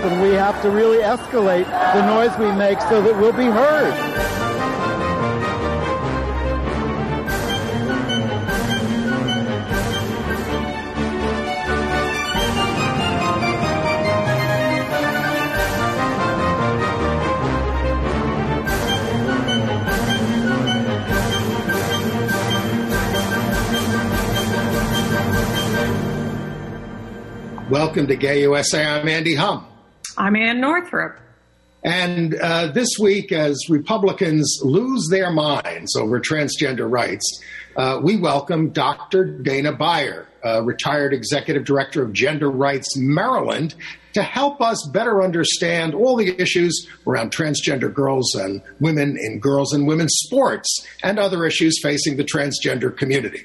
and we have to really escalate the noise we make so that we'll be heard. Welcome to Gay USA. I'm Andy Humm. I'm Ann Northrup. And this week, as Republicans lose their minds over transgender rights, we welcome Dr. Dana Beyer, retired executive director of Gender Rights Maryland, to help us better understand all the issues around transgender girls and women in girls and women's sports and other issues facing the transgender community.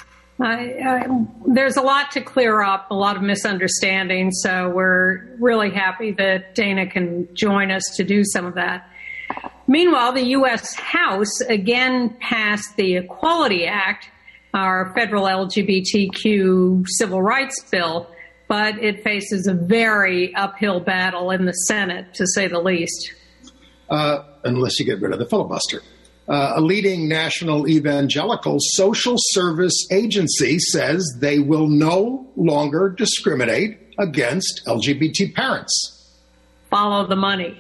There's a lot to clear up, a lot of misunderstandings, so we're really happy that Dana can join us to do some of that. Meanwhile, the U.S. House again passed the Equality Act, our federal LGBTQ civil rights bill, but it faces a very uphill battle in the Senate, to say the least. Unless you get rid of the filibuster. A leading national evangelical social service agency says they will no longer discriminate against LGBT parents. Follow the money.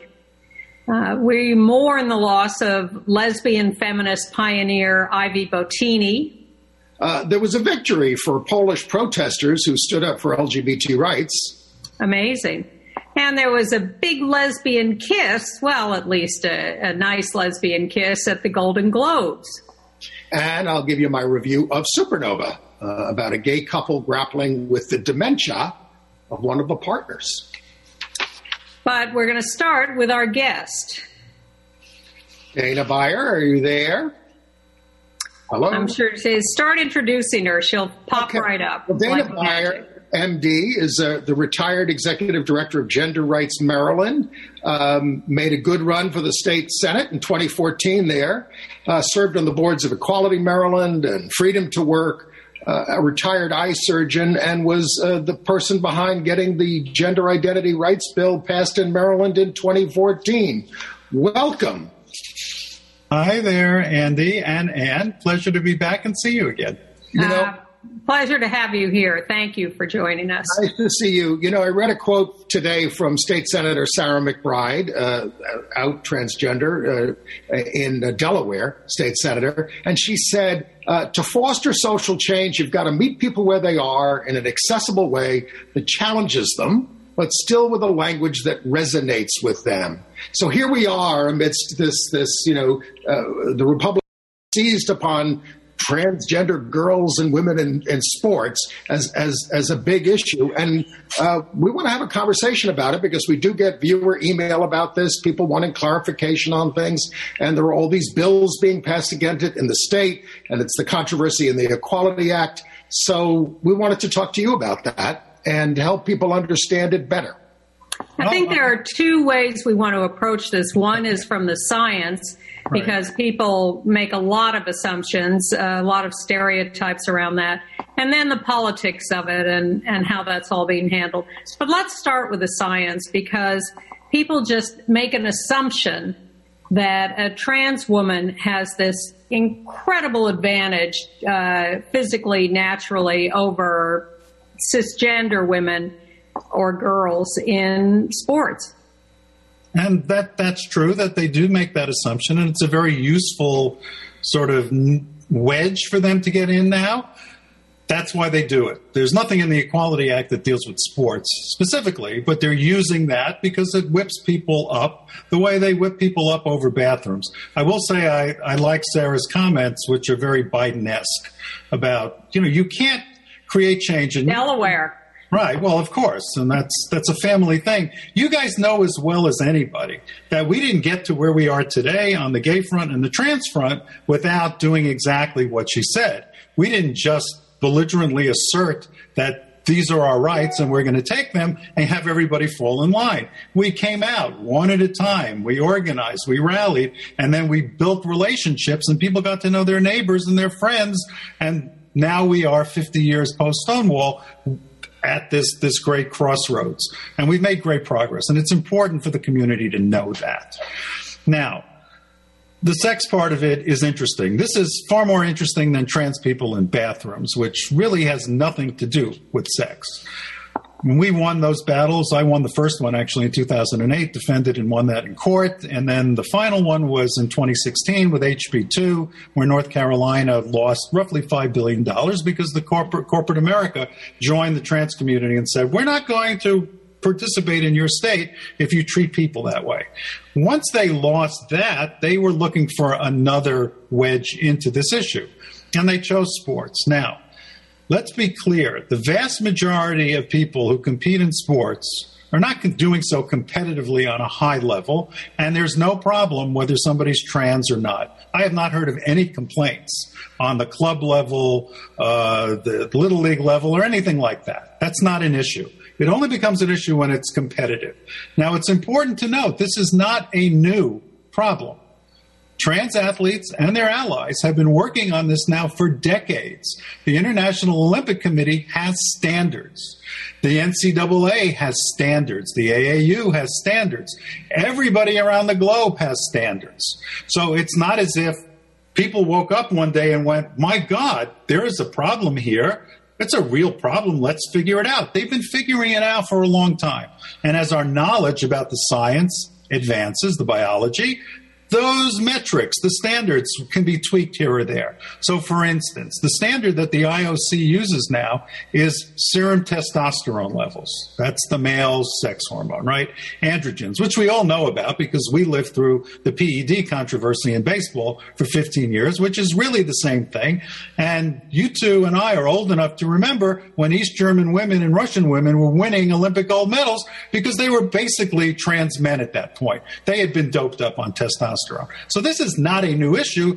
We mourn the loss of lesbian feminist pioneer Ivy Botini. There was a victory for Polish protesters who stood up for LGBT rights. Amazing. And there was a big lesbian kiss, well, at least a nice lesbian kiss at the Golden Globes. And I'll give you my review of Supernova, about a gay couple grappling with the dementia of one of the partners. But we're going to start with our guest. Dana Beyer, are you there? Hello? I'm sure start introducing her. She'll pop right up. Well, Dana Beyer, MD, is the retired executive director of Gender Rights Maryland, made a good run for the state Senate in 2014 there, served on the boards of Equality Maryland and Freedom to Work, a retired eye surgeon, and was the person behind getting the Gender Identity Rights Bill passed in Maryland in 2014. Welcome. Hi there, Andy and Ann. Pleasure to be back and see you again. Pleasure to have you here. Thank you for joining us. Nice to see you. I read a quote today from State Senator Sarah McBride, out transgender in Delaware, state senator, and she said, to foster social change, you've got to meet people where they are in an accessible way that challenges them, but still with a language that resonates with them. So here we are amidst this the Republicans seized upon transgender girls and women in sports as a big issue. And we want to have a conversation about it because we do get viewer email about this, people wanting clarification on things. And there are all these bills being passed against it in the state, and it's the controversy in the Equality Act. So we wanted to talk to you about that and help people understand it better. I think there are two ways we want to approach this. One is from the science, because people make a lot of assumptions, a lot of stereotypes around that, and then the politics of it and how that's all being handled. But let's start with the science, because people just make an assumption that a trans woman has this incredible advantage physically, naturally, over cisgender women or girls in sports. And that's true, that they do make that assumption, and it's a very useful sort of wedge for them to get in now. That's why they do it. There's nothing in the Equality Act that deals with sports specifically, but they're using that because it whips people up the way they whip people up over bathrooms. I will say I like Sarah's comments, which are very Biden-esque, about, you can't create change in Delaware. Right. Well, of course. And that's a family thing. You guys know as well as anybody that we didn't get to where we are today on the gay front and the trans front without doing exactly what she said. We didn't just belligerently assert that these are our rights and we're going to take them and have everybody fall in line. We came out one at a time. We organized, we rallied, and then we built relationships, and people got to know their neighbors and their friends. And now we are 50 years post Stonewall. at this great crossroads. And we've made great progress. And it's important for the community to know that. Now, the sex part of it is interesting. This is far more interesting than trans people in bathrooms, which really has nothing to do with sex. When we won those battles, I won the first one actually in 2008, defended and won that in court. And then the final one was in 2016 with HB2, where North Carolina lost roughly $5 billion because the corporate America joined the trans community and said, we're not going to participate in your state if you treat people that way. Once they lost that, they were looking for another wedge into this issue, and they chose sports. Now, let's be clear. The vast majority of people who compete in sports are not doing so competitively on a high level, and there's no problem whether somebody's trans or not. I have not heard of any complaints on the club level, the Little League level, or anything like that. That's not an issue. It only becomes an issue when it's competitive. Now, it's important to note this is not a new problem. Trans athletes and their allies have been working on this now for decades. The International Olympic Committee has standards. The NCAA has standards. The AAU has standards. Everybody around the globe has standards. So it's not as if people woke up one day and went, my God, there is a problem here. It's a real problem. Let's figure it out. They've been figuring it out for a long time. And as our knowledge about the science advances, the biology, those metrics, the standards, can be tweaked here or there. So, for instance, the standard that the IOC uses now is serum testosterone levels. That's the male sex hormone, right? Androgens, which we all know about because we lived through the PED controversy in baseball for 15 years, which is really the same thing. And you two and I are old enough to remember when East German women and Russian women were winning Olympic gold medals because they were basically trans men at that point. They had been doped up on testosterone. So this is not a new issue.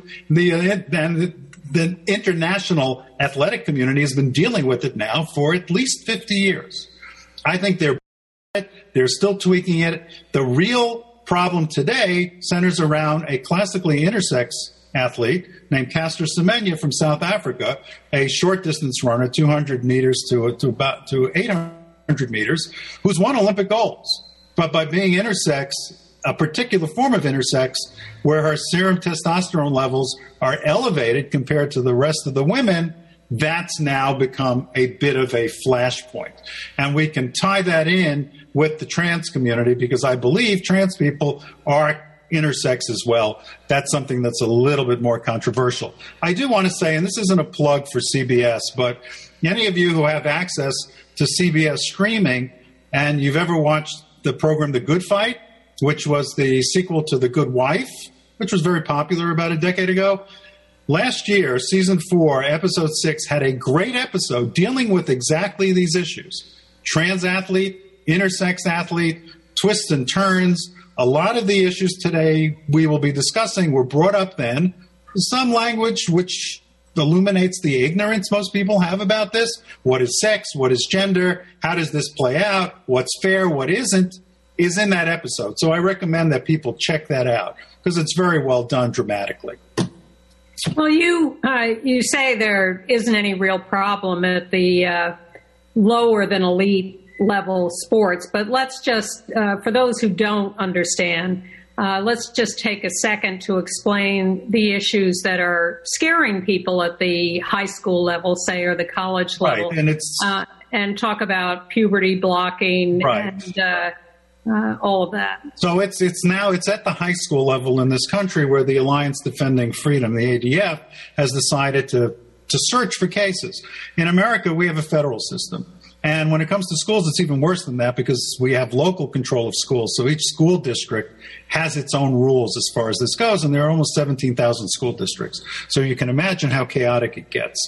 The international athletic community has been dealing with it now for at least 50 years. I think they're still tweaking it. The real problem today centers around a classically intersex athlete named Caster Semenya from South Africa, a short distance runner, 200 meters to 800 meters, who's won Olympic golds. But by being intersex, a particular form of intersex where her serum testosterone levels are elevated compared to the rest of the women, that's now become a bit of a flashpoint. And we can tie that in with the trans community because I believe trans people are intersex as well. That's something that's a little bit more controversial. I do want to say, and this isn't a plug for CBS, but any of you who have access to CBS streaming and you've ever watched the program The Good Fight, which was the sequel to The Good Wife, which was very popular about a decade ago. Last year, season 4, episode 6, had a great episode dealing with exactly these issues. Trans athlete, intersex athlete, twists and turns. A lot of the issues today we will be discussing were brought up then. Some language which illuminates the ignorance most people have about this. What is sex? What is gender? How does this play out? What's fair? What isn't? Is in that episode. So I recommend that people check that out because it's very well done dramatically. Well, you say there isn't any real problem at the lower than elite level sports, but let's just, for those who don't understand, let's just take a second to explain the issues that are scaring people at the high school level, say, or the college level, right. And talk about puberty blocking, right. And all of that. So it's at the high school level in this country where the Alliance Defending Freedom, the ADF, has decided to search for cases. In America, we have a federal system. And when it comes to schools, it's even worse than that because we have local control of schools. So each school district has its own rules as far as this goes. And there are almost 17,000 school districts. So you can imagine how chaotic it gets.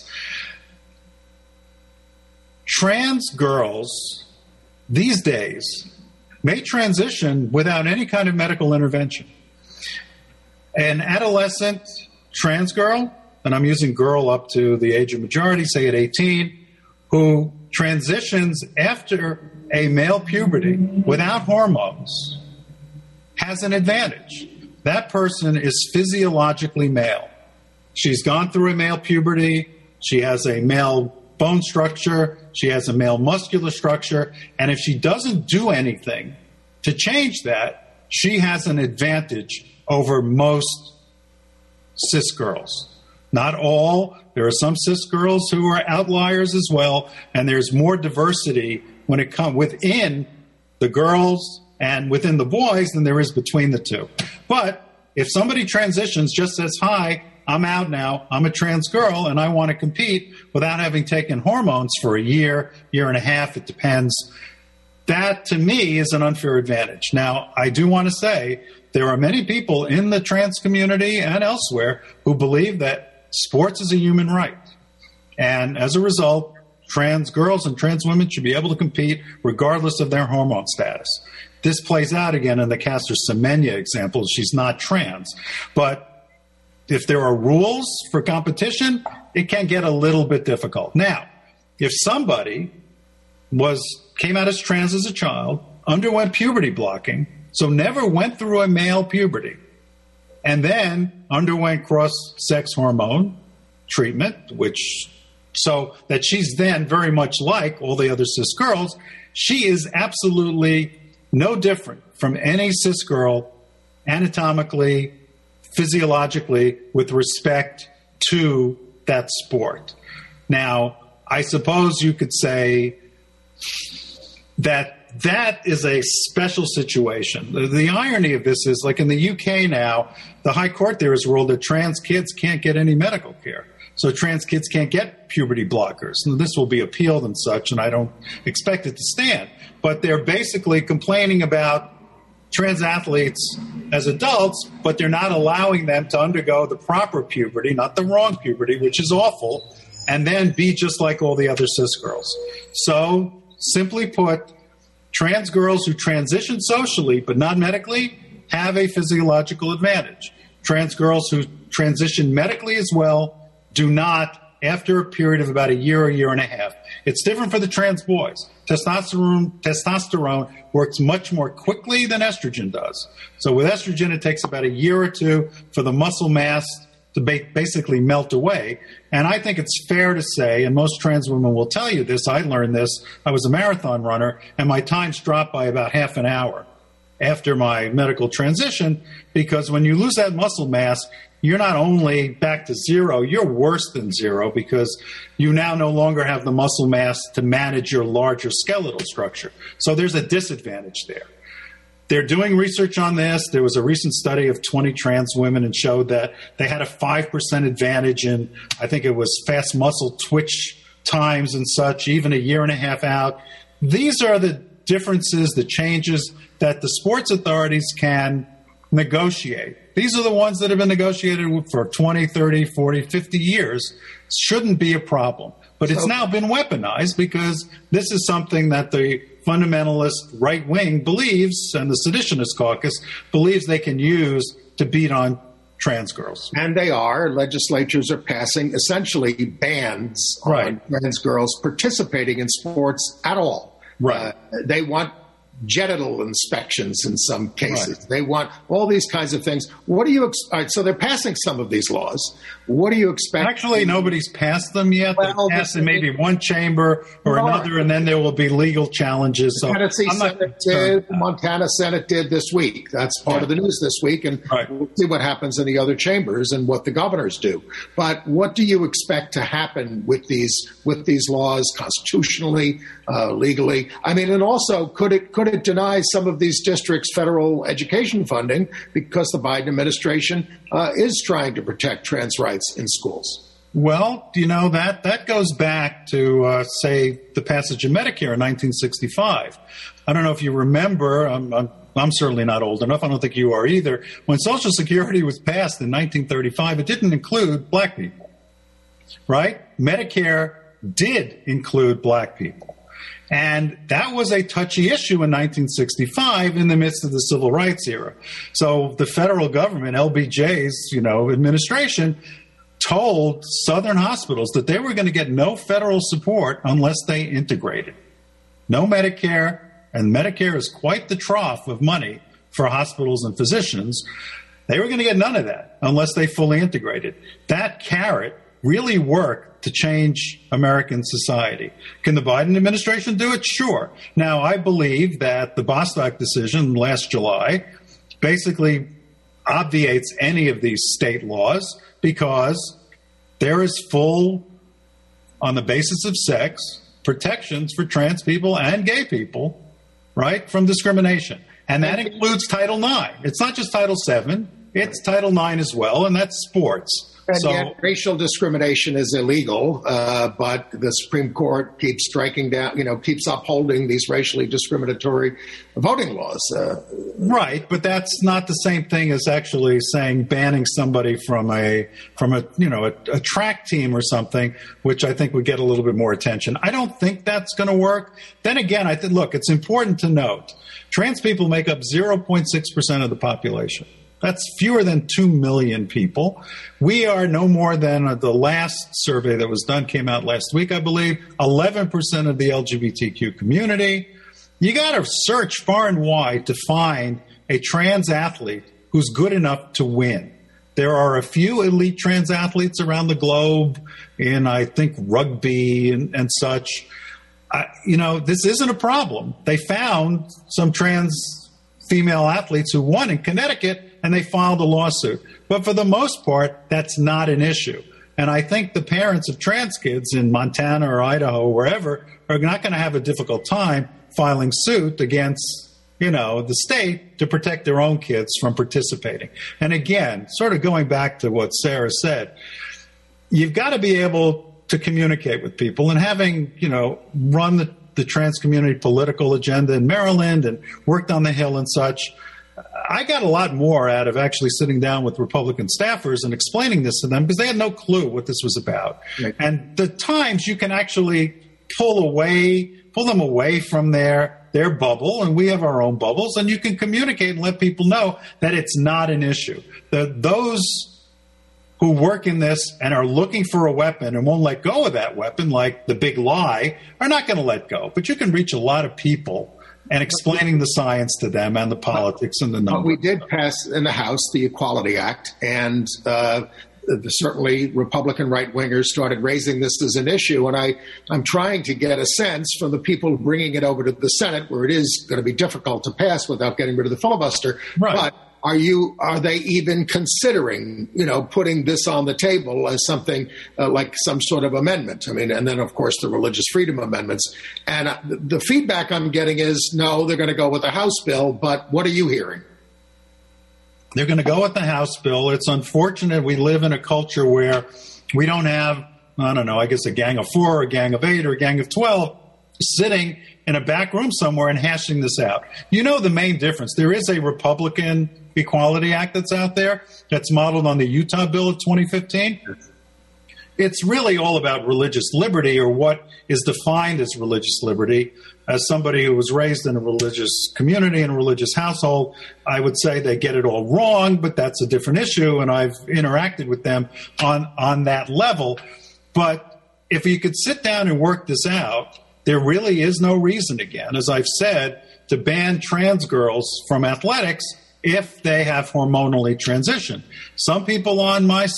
Trans girls these days may transition without any kind of medical intervention. An adolescent trans girl, and I'm using girl up to the age of majority, say at 18, who transitions after a male puberty without hormones, has an advantage. That person is physiologically male. She's gone through a male puberty. She has a male bone structure. She has a male muscular structure. And if she doesn't do anything to change that, she has an advantage over most cis girls. Not all. There are some cis girls who are outliers as well. And there's more diversity when it comes within the girls and within the boys than there is between the two. But if somebody transitions, just says, hi, I'm out now, I'm a trans girl, and I want to compete without having taken hormones for a year, year and a half, it depends. That, to me, is an unfair advantage. Now, I do want to say there are many people in the trans community and elsewhere who believe that sports is a human right. And as a result, trans girls and trans women should be able to compete regardless of their hormone status. This plays out again in the Caster Semenya example. She's not trans. But if there are rules for competition, it can get a little bit difficult. Now, if somebody came out as trans as a child, underwent puberty blocking, so never went through a male puberty, and then underwent cross-sex hormone treatment, so that she's then very much like all the other cis girls, she is absolutely no different from any cis girl anatomically, physiologically, with respect to that sport. Now, I suppose you could say that is a special situation. The irony of this is, like in the UK now, the High Court there has ruled that trans kids can't get any medical care. So trans kids can't get puberty blockers. And this will be appealed and such, and I don't expect it to stand. But they're basically complaining about trans athletes as adults, but they're not allowing them to undergo the proper puberty, not the wrong puberty, which is awful, and then be just like all the other cis girls. So, simply put, trans girls who transition socially but not medically have a physiological advantage. Trans girls who transition medically as well do not after a period of about a year and a half. It's different for the trans boys. Testosterone works much more quickly than estrogen does. So with estrogen, it takes about a year or two for the muscle mass to basically melt away. And I think it's fair to say, and most trans women will tell you this, I learned this, I was a marathon runner, and my times dropped by about half an hour after my medical transition, because when you lose that muscle mass, you're not only back to zero, you're worse than zero, because you now no longer have the muscle mass to manage your larger skeletal structure. So there's a disadvantage there. They're doing research on this. There was a recent study of 20 trans women and showed that they had a 5% advantage in, I think it was fast muscle twitch times and such, even a year and a half out. These are the differences, the changes that the sports authorities can negotiate. These are the ones that have been negotiated for 20, 30, 40, 50 years. Shouldn't be a problem. But it's now been weaponized because this is something that the fundamentalist right wing believes, and the Seditionist Caucus believes they can use to beat on trans girls. And they are. Legislatures are passing essentially bans on trans girls participating in sports at all. Right. They want genital inspections in some cases. Right. They want all these kinds of things. What do you all right, so they're passing some of these laws. What do you expect? Actually, nobody's passed them yet. Well, they're passed in maybe one chamber or another, and then there will be legal challenges. So Tennessee Senate did, Montana Senate did this week. That's part of the news this week, and we'll see what happens in the other chambers and what the governors do. But what do you expect to happen with these laws constitutionally, legally? I mean, and also could it deny some of these districts federal education funding because the Biden administration is trying to protect trans rights in schools? Well, you know, that goes back to, say, the passage of Medicare in 1965. I don't know if you remember, I'm certainly not old enough, I don't think you are either. When Social Security was passed in 1935, it didn't include black people, right? Medicare did include black people. And that was a touchy issue in 1965 in the midst of the civil rights era. So the federal government, LBJ's, administration, told Southern hospitals that they were going to get no federal support unless they integrated. No Medicare, and Medicare is quite the trough of money for hospitals and physicians. They were going to get none of that unless they fully integrated. That carrot really work to change American society. Can the Biden administration do it? Sure. Now, I believe that the Bostock decision last July basically obviates any of these state laws because there is full, on the basis of sex, protections for trans people and gay people, right, from discrimination. And that includes Title IX. It's not just Title VII. It's Title IX as well, and that's sports. And yet racial discrimination is illegal, but the Supreme Court keeps striking down, keeps upholding these racially discriminatory voting laws. Right, but that's not the same thing as actually saying banning somebody from a track team or something, which I think would get a little bit more attention. I don't think that's going to work. Then again, look, it's important to note, trans people make up 0.6% of the population. That's fewer than 2 million people. We are no more than the last survey that was done, came out last week, I believe, 11% of the LGBTQ community. You got to search far and wide to find a trans athlete who's good enough to win. There are a few elite trans athletes around the globe in, I think, rugby and such. This isn't a problem. They found some trans female athletes who won in Connecticut, and they filed a lawsuit. But for the most part, that's not an issue. And I think the parents of trans kids in Montana or Idaho or wherever are not going to have a difficult time filing suit against, the state to protect their own kids from participating. And again, sort of going back to what Sarah said, you've got to be able to communicate with people. And having, run the trans community political agenda in Maryland and worked on the Hill and such, I got a lot more out of actually sitting down with Republican staffers and explaining this to them because they had no clue what this was about. Right. And the times you can actually pull them away from their bubble, and we have our own bubbles, and you can communicate and let people know that it's not an issue. Those who work in this and are looking for a weapon and won't let go of that weapon, like the big lie, are not going to let go. But you can reach a lot of people and explaining the science to them and the politics and the numbers. We did pass in the House the Equality Act, and certainly Republican right-wingers started raising this as an issue. And I'm trying to get a sense from the people bringing it over to the Senate, where it is going to be difficult to pass without getting rid of the filibuster. Right. But are they even considering, putting this on the table as something like some sort of amendment? I mean, and then, of course, the religious freedom amendments. And the feedback I'm getting is, no, they're going to go with the House bill. But what are you hearing? They're going to go with the House bill. It's unfortunate we live in a culture where we don't have, I guess a gang of 4 or a gang of 8 or a gang of 12 sitting in a back room somewhere and hashing this out. The main difference. There is a Republican Equality Act that's out there that's modeled on the Utah bill of 2015. It's really all about religious liberty, or what is defined as religious liberty. As somebody who was raised in a religious community, in a religious household, I would say they get it all wrong, but that's a different issue, and I've interacted with them on that level. But if you could sit down and work this out, there really is no reason, again, as I've said, to ban trans girls from athletics if they have hormonally transitioned. Some people on our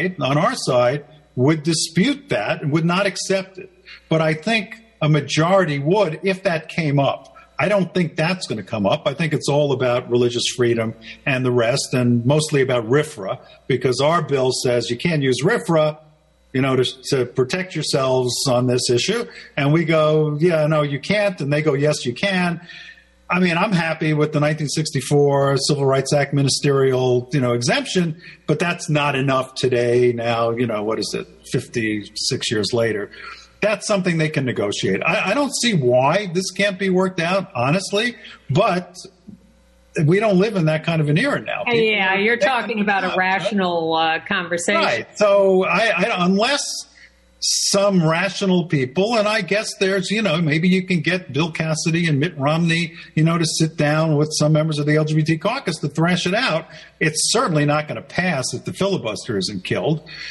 side, would dispute that and would not accept it. But I think a majority would if that came up. I don't think that's going to come up. I think it's all about religious freedom and the rest, and mostly about RFRA, because our bill says you can't use RFRA, to protect yourselves on this issue. And we go, yeah, no, you can't. And they go, yes, you can. I mean, I'm happy with the 1964 Civil Rights Act ministerial, exemption, but that's not enough today. Now, 56 years later. That's something they can negotiate. I don't see why this can't be worked out, honestly, but we don't live in that kind of an era now. Yeah, you're talking about a rational conversation. Right. So unless some rational people, and I guess there's, maybe you can get Bill Cassidy and Mitt Romney, to sit down with some members of the LGBT caucus to thrash it out. It's certainly not going to pass if the filibuster isn't killed.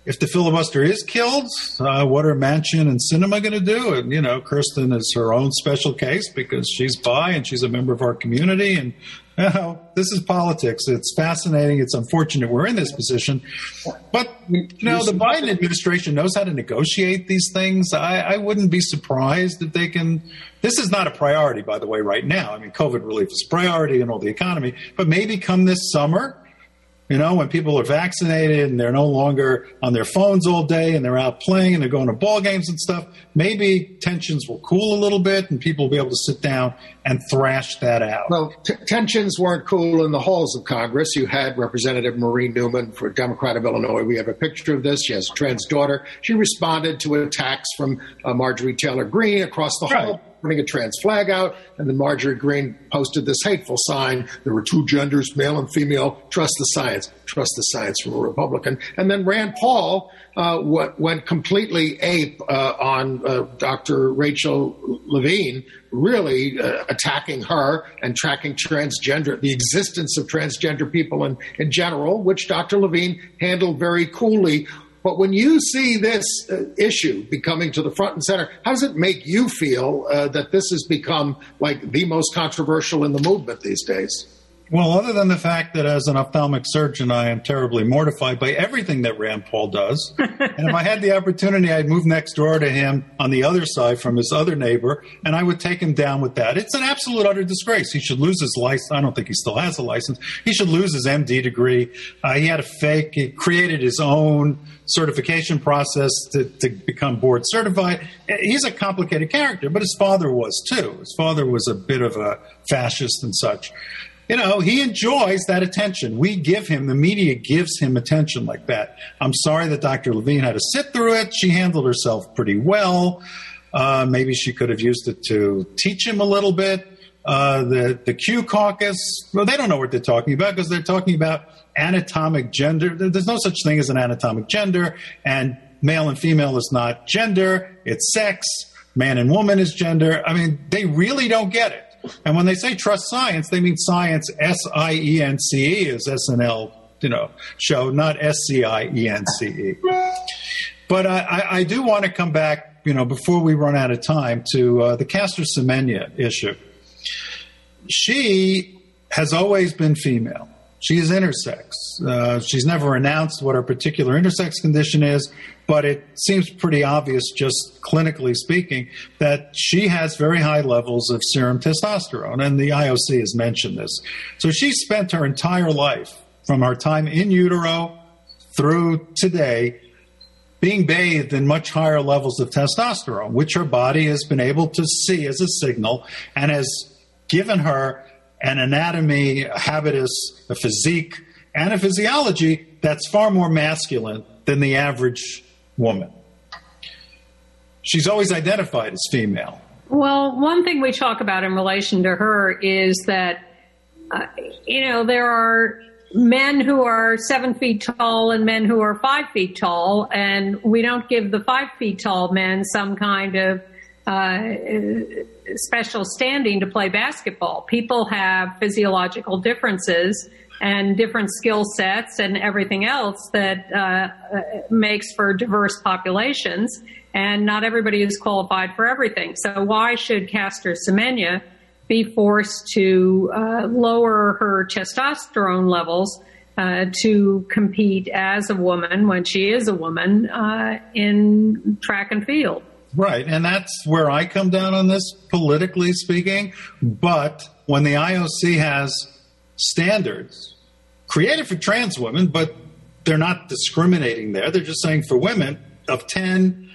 if the filibuster is killed, what are Manchin and Sinema going to do? And, you know, Kirsten is her own special case because she's bi and she's a member of our community. And, you know, this is politics. It's fascinating. It's unfortunate we're in this position. But, you know, the Biden administration knows how to negotiate these things. I wouldn't be surprised if they can. This is not a priority, by the way, right now. I mean, COVID relief is a priority and all the economy. But maybe come this summer, you know, when people are vaccinated and they're no longer on their phones all day and they're out playing and they're going to ball games and stuff, maybe tensions will cool a little bit and people will be able to sit down and thrash that out. Well, tensions weren't cool in the halls of Congress. You had Representative Marie Newman for Democrat of Illinois. We have a picture of this. She has a trans daughter. She responded to attacks from Marjorie Taylor Greene across the hall, putting a trans flag out, and then Marjorie Greene posted this hateful sign. There were two genders, male and female. Trust the science. Trust the science from a Republican. And then Rand Paul went completely ape on Dr. Rachel Levine, really attacking her and tracking transgender, the existence of transgender people in general, which Dr. Levine handled very coolly. But when you see this issue becoming to the front and center, how does it make you feel that this has become like the most controversial in the movement these days? Well, other than the fact that as an ophthalmic surgeon, I am terribly mortified by everything that Rand Paul does. And if I had the opportunity, I'd move next door to him on the other side from his other neighbor, and I would take him down with that. It's an absolute utter disgrace. He should lose his license. I don't think he still has a license. He should lose his MD degree. He had a fake. He created his own certification process to become board certified. He's a complicated character, but his father was too. His father was a bit of a fascist and such. You know, he enjoys that attention. We give him, the media gives him attention like that. I'm sorry that Dr. Levine had to sit through it. She handled herself pretty well. Maybe she could have used it to teach him a little bit. The Q caucus, well, they don't know what they're talking about because they're talking about anatomic gender. There's no such thing as an anatomic gender, and male and female is not gender. It's sex. Man and woman is gender. I mean, they really don't get it. And when they say trust science, they mean science, S-I-E-N-C-E, as SNL, show, not S-C-I-E-N-C-E. But I do want to come back, before we run out of time, to the Caster Semenya issue. She has always been female. She is intersex. She's never announced what her particular intersex condition is, but it seems pretty obvious, just clinically speaking, that she has very high levels of serum testosterone, and the IOC has mentioned this. So she spent her entire life, from her time in utero through today, being bathed in much higher levels of testosterone, which her body has been able to see as a signal and has given her an anatomy, a habitus, a physique, and a physiology that's far more masculine than the average woman. She's always identified as female. Well, one thing we talk about in relation to her is that, there are men who are 7 feet tall and men who are 5 feet tall, and we don't give the 5 feet tall men some kind of special standing to play basketball. People have physiological differences and different skill sets and everything else that makes for diverse populations, and not everybody is qualified for everything. So why should Caster Semenya be forced to lower her testosterone levels to compete as a woman when she is a woman in track and field? Right, and that's where I come down on this, politically speaking. But when the IOC has standards created for trans women, but they're not discriminating there. They're just saying for women of 10,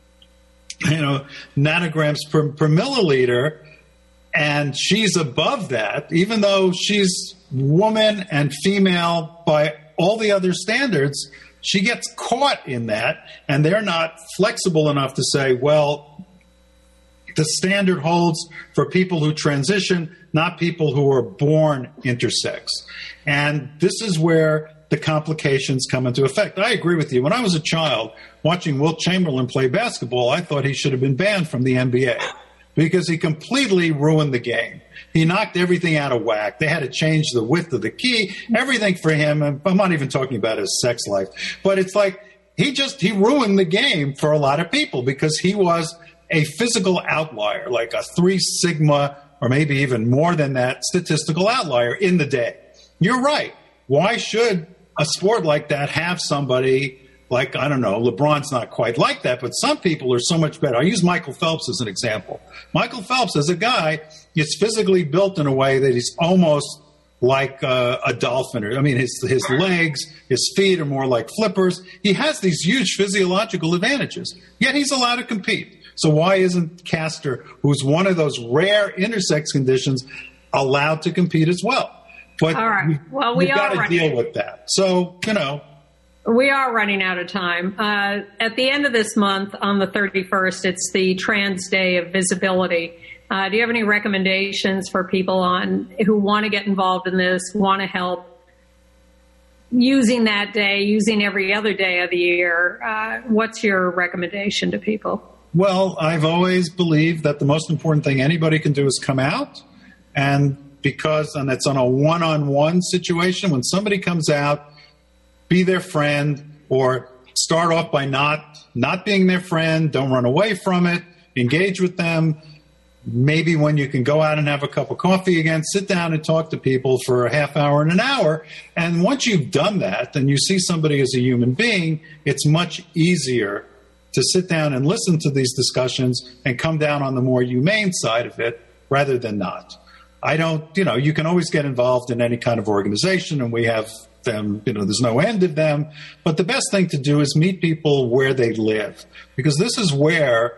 nanograms per milliliter, and she's above that, even though she's woman and female by all the other standards, she gets caught in that, and they're not flexible enough to say, well, the standard holds for people who transition, not people who are born intersex. And this is where the complications come into effect. I agree with you. When I was a child, watching Wilt Chamberlain play basketball, I thought he should have been banned from the NBA because he completely ruined the game. He knocked everything out of whack. They had to change the width of the key, everything for him. I'm not even talking about his sex life. But it's like he ruined the game for a lot of people because he was a physical outlier, like a 3 sigma or maybe even more than that statistical outlier in the day. You're right. Why should a sport like that have somebody like, I don't know, LeBron's not quite like that, but some people are so much better. I use Michael Phelps as an example. Michael Phelps, as a guy, is physically built in a way that he's almost like a dolphin. I mean, his legs, his feet are more like flippers. He has these huge physiological advantages, yet he's allowed to compete. So why isn't Castor, who's one of those rare intersex conditions, allowed to compete as well? But all right. Well, we've got to deal with that. So, we are running out of time. At the end of this month, on the 31st, it's the Trans Day of Visibility. Do you have any recommendations for people who want to get involved in this, want to help using that day, using every other day of the year? What's your recommendation to people? Well, I've always believed that the most important thing anybody can do is come out. And it's on a one-on-one situation. When somebody comes out, be their friend, or start off by not being their friend. Don't run away from it. Engage with them. Maybe when you can go out and have a cup of coffee again, sit down and talk to people for a half hour and an hour. And once you've done that, and you see somebody as a human being, it's much easier to sit down and listen to these discussions and come down on the more humane side of it rather than not. You can always get involved in any kind of organization, and we have them, there's no end of them. But the best thing to do is meet people where they live, because this is where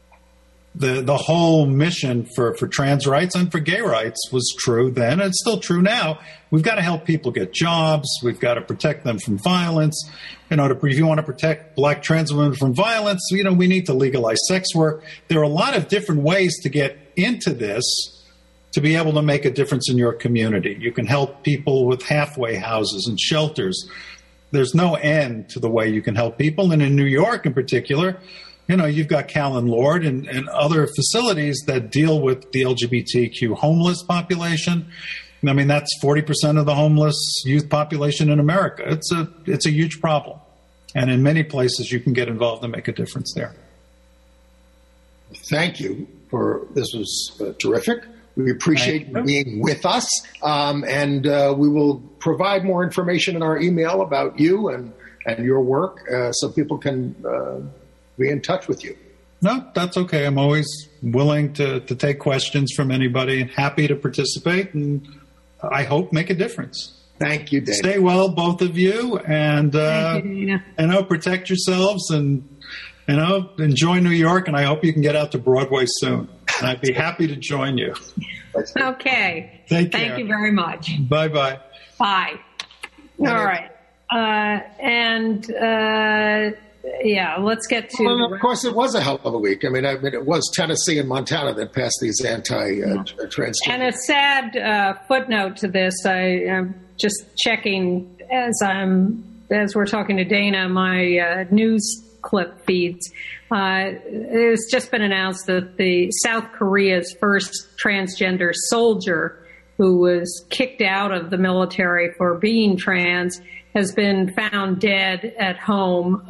the whole mission for trans rights and for gay rights was true then, and it's still true now. We've got to help people get jobs. We've got to protect them from violence. If you want to protect black trans women from violence, we need to legalize sex work. There are a lot of different ways to get into this to be able to make a difference in your community. You can help people with halfway houses and shelters. There's no end to the way you can help people. And in New York in particular, you've got Callan Lord and other facilities that deal with the LGBTQ homeless population. I mean, that's 40% of the homeless youth population in America. It's a huge problem. And in many places, you can get involved and make a difference there. Thank you this was terrific. We appreciate you being with us. And we will provide more information in our email about you and your work so people can be in touch with you. No, that's okay. I'm always willing to take questions from anybody and happy to participate, and I hope make a difference. Thank you, Dana. Stay well, both of you, and thank you, Dana. Protect yourselves, and enjoy New York, and I hope you can get out to Broadway soon. And I'd be happy to join you. Okay. Take care. Thank you very much. Bye-bye. Bye. All right. Let's get to... Well, of course, it was a hell of a week. I mean, it was Tennessee and Montana that passed these anti-trans... And a sad footnote to this, I'm just checking as we're talking to Dana, my news clip feeds. It's just been announced that the South Korea's first transgender soldier who was kicked out of the military for being trans has been found dead at home.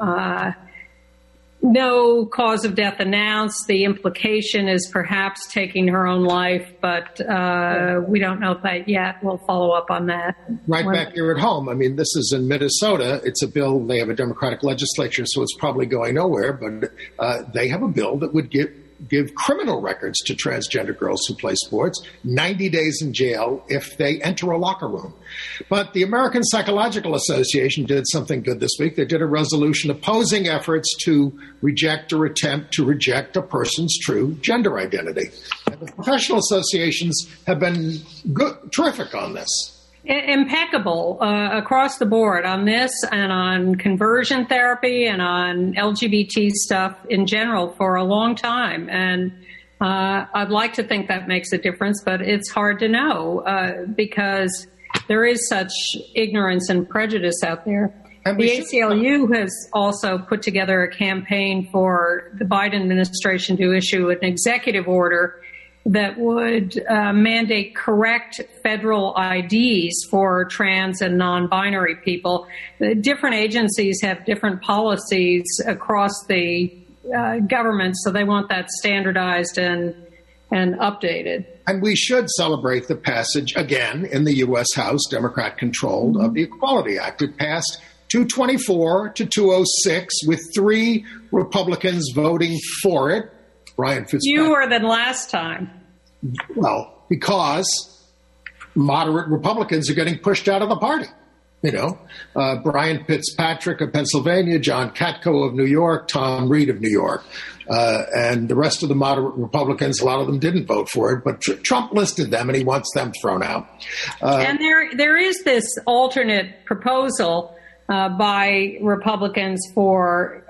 No cause of death announced. The implication is perhaps taking her own life, but we don't know that yet. We'll follow up on that. Right back here at home. I mean, this is in Minnesota. It's a bill. They have a Democratic legislature, so it's probably going nowhere. But they have a bill that would give criminal records to transgender girls who play sports, 90 days in jail if they enter a locker room. But the American Psychological Association did something good this week. They did a resolution opposing efforts to reject or attempt to reject a person's true gender identity. And the professional associations have been terrific on this. Impeccable across the board on this and on conversion therapy and on LGBT stuff in general for a long time. And I'd like to think that makes a difference, but it's hard to know because there is such ignorance and prejudice out there. The ACLU has also put together a campaign for the Biden administration to issue an executive order that would mandate correct federal IDs for trans and non-binary people. The different agencies have different policies across the government, so they want that standardized and updated. And we should celebrate the passage again in the U.S. House, Democrat-controlled, of the Equality Act. It passed 224 to 206 with 3 Republicans voting for it. Brian Fitzpatrick. Fewer than last time. Well, because moderate Republicans are getting pushed out of the party. You know, Brian Fitzpatrick of Pennsylvania, John Katko of New York, Tom Reed of New York, and the rest of the moderate Republicans, a lot of them didn't vote for it, but Trump listed them and he wants them thrown out. And there is this alternate proposal by Republicans for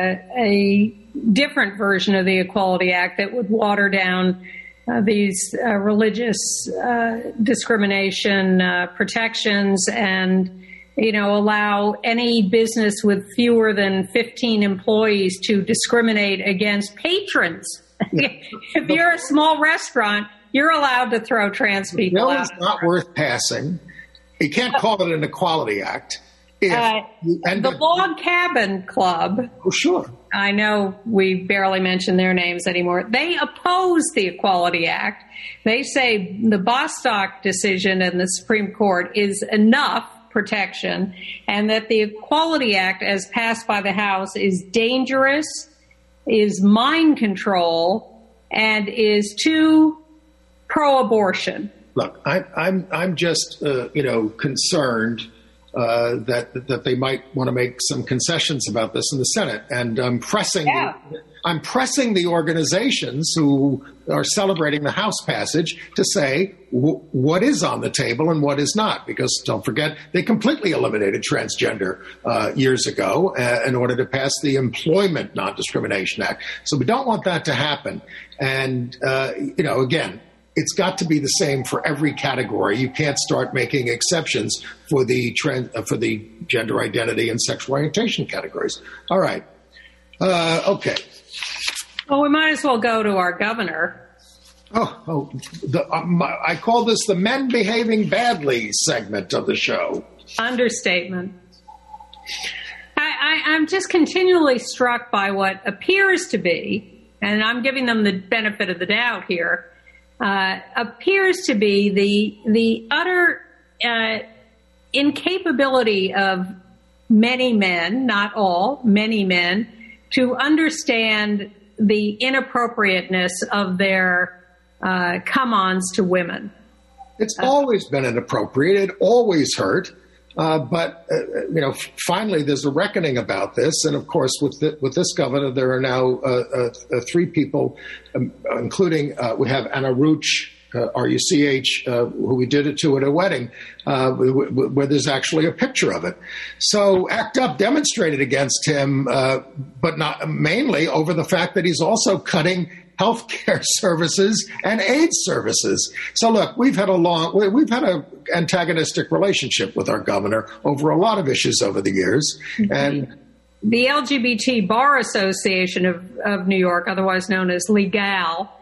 a different version of the Equality Act that would water down these religious discrimination protections and, allow any business with fewer than 15 employees to discriminate against patrons. If you're a small restaurant, you're allowed to throw trans people out. It's not worth passing. You can't call it an Equality Act. The Log Cabin Club. Oh, sure. I know we barely mention their names anymore. They oppose the Equality Act. They say the Bostock decision in the Supreme Court is enough protection, and that the Equality Act, as passed by the House, is dangerous, is mind control, and is too pro-abortion. Look, I'm just concerned that they might want to make some concessions about this in the Senate, and I'm pressing the organizations who are celebrating the House passage to say what is on the table and what is not, because don't forget they completely eliminated transgender years ago in order to pass the Employment Non-Discrimination Act. So we don't want that to happen, and again, it's got to be the same for every category. You can't start making exceptions for the gender identity and sexual orientation categories. All right. Okay. Well, we might as well go to our governor. I call this the men behaving badly segment of the show. Understatement. I'm just continually struck by what appears to be, and I'm giving them the benefit of the doubt here, appears to be the utter incapability of many men, not all, many men, to understand the inappropriateness of their come-ons to women. It's always been inappropriate. It always hurt. But finally, there's a reckoning about this. And, of course, with this governor, there are now 3 people, including we have Anna Ruch, R-U-C-H, who we did it to at a wedding, where there's actually a picture of it. So ACT UP demonstrated against him, but not mainly over the fact that he's also cutting health care services and AIDS services. So look, we've had an antagonistic relationship with our governor over a lot of issues over the years. And the LGBT Bar Association of New York, otherwise known as Legal,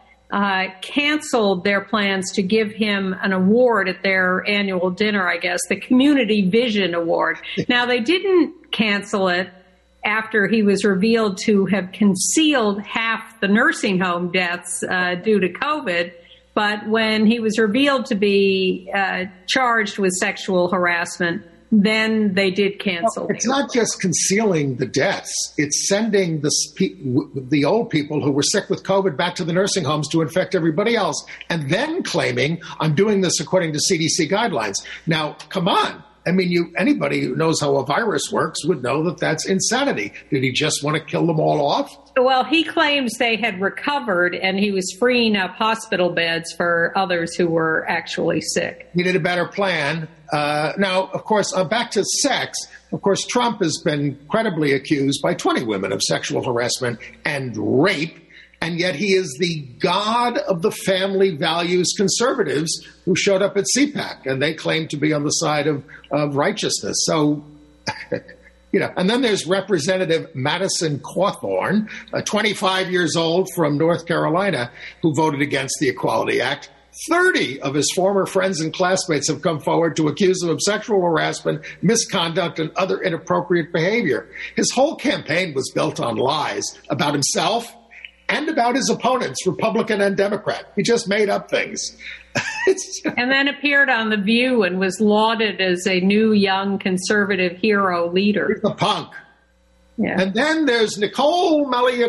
canceled their plans to give him an award at their annual dinner, I guess, the Community Vision Award. Now, they didn't cancel it after he was revealed to have concealed half the nursing home deaths due to COVID. But when he was revealed to be charged with sexual harassment, then they did cancel. It's not just concealing the deaths. It's sending the old people who were sick with COVID back to the nursing homes to infect everybody else, and then claiming, I'm doing this according to CDC guidelines. Now, come on. I mean, anybody who knows how a virus works would know that that's insanity. Did he just want to kill them all off? Well, he claims they had recovered and he was freeing up hospital beds for others who were actually sick. He did a better plan. Now, of course, back to sex. Of course, Trump has been credibly accused by 20 women of sexual harassment and rape. And yet he is the god of the family values conservatives who showed up at CPAC, and they claim to be on the side of righteousness. So And then there's Representative Madison Cawthorn, 25 years old from North Carolina, who voted against the Equality Act. 30 of his former friends and classmates have come forward to accuse him of sexual harassment, misconduct, and other inappropriate behavior. His whole campaign was built on lies about himself and about his opponents, Republican and Democrat. He just made up things. And then appeared on The View and was lauded as a new young conservative hero leader. He's a punk. Yeah. And then there's Nicole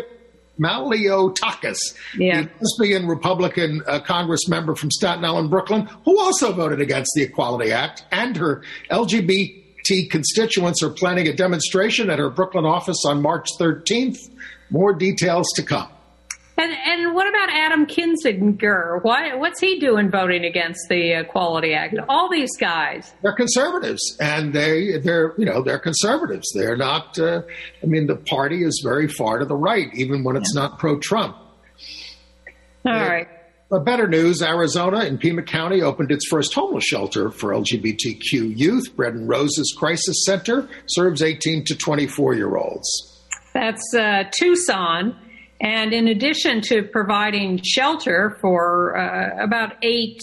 Maliotakis, the lesbian Republican Congress member from Staten Island, Brooklyn, who also voted against the Equality Act, and her LGBT constituents are planning a demonstration at her Brooklyn office on March 13th. More details to come. And what about Adam Kinzinger? What's he doing voting against the Equality Act? All these guys. They're conservatives, and they're conservatives. They're not, the party is very far to the right, even when it's not pro-Trump. All right. Better news, Arizona in Pima County opened its first homeless shelter for LGBTQ youth. Bread and Roses Crisis Center serves 18 to 24-year-olds. That's Tucson. And in addition to providing shelter for about 8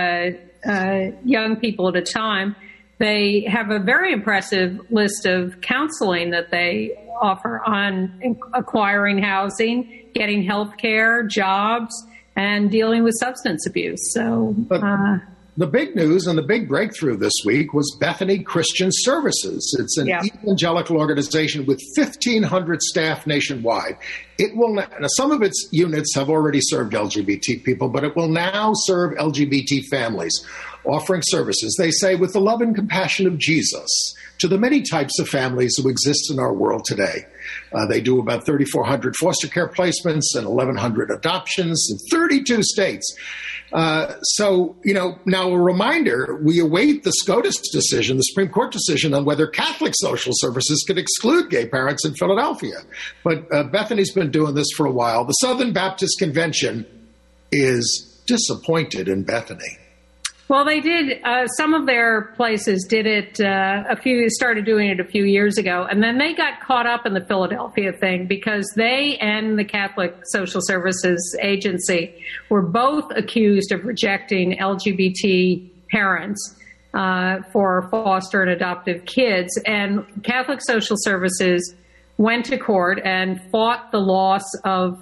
young people at a time, they have a very impressive list of counseling that they offer on acquiring housing, getting health care, jobs, and dealing with substance abuse. So, the big news and the big breakthrough this week was Bethany Christian Services. It's an evangelical organization with 1,500 staff nationwide. It will now, some of its units have already served LGBT people, but it will now serve LGBT families, offering services, they say, with the love and compassion of Jesus to the many types of families who exist in our world today. They do about 3,400 foster care placements and 1,100 adoptions in 32 states. Now a reminder, we await the SCOTUS decision, the Supreme Court decision on whether Catholic social services could exclude gay parents in Philadelphia. But Bethany's been doing this for a while. The Southern Baptist Convention is disappointed in Bethany. Well, they did. Some of their places did it started doing it a few years ago, and then they got caught up in the Philadelphia thing because they and the Catholic Social Services Agency were both accused of rejecting LGBT parents for foster and adoptive kids. And Catholic Social Services went to court and fought the loss of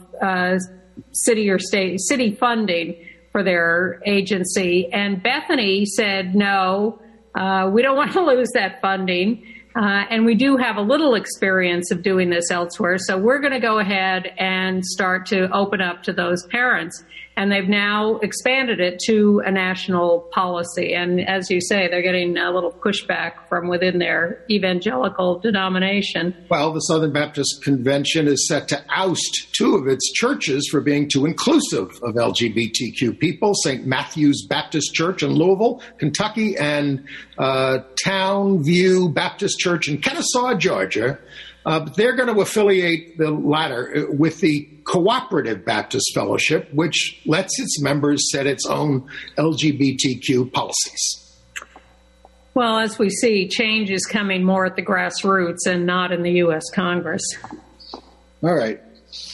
city funding for their agency. And Bethany said, no, we don't want to lose that funding. And we do have a little experience of doing this elsewhere. So we're going to go ahead and start to open up to those parents. And they've now expanded it to a national policy. And as you say, they're getting a little pushback from within their evangelical denomination. Well, the Southern Baptist Convention is set to oust 2 of its churches for being too inclusive of LGBTQ people, St. Matthew's Baptist Church in Louisville, Kentucky, and Town View Baptist Church in Kennesaw, Georgia. But they're going to affiliate the latter with the Cooperative Baptist Fellowship, which lets its members set its own LGBTQ policies. Well, as we see, change is coming more at the grassroots and not in the U.S. Congress. All right.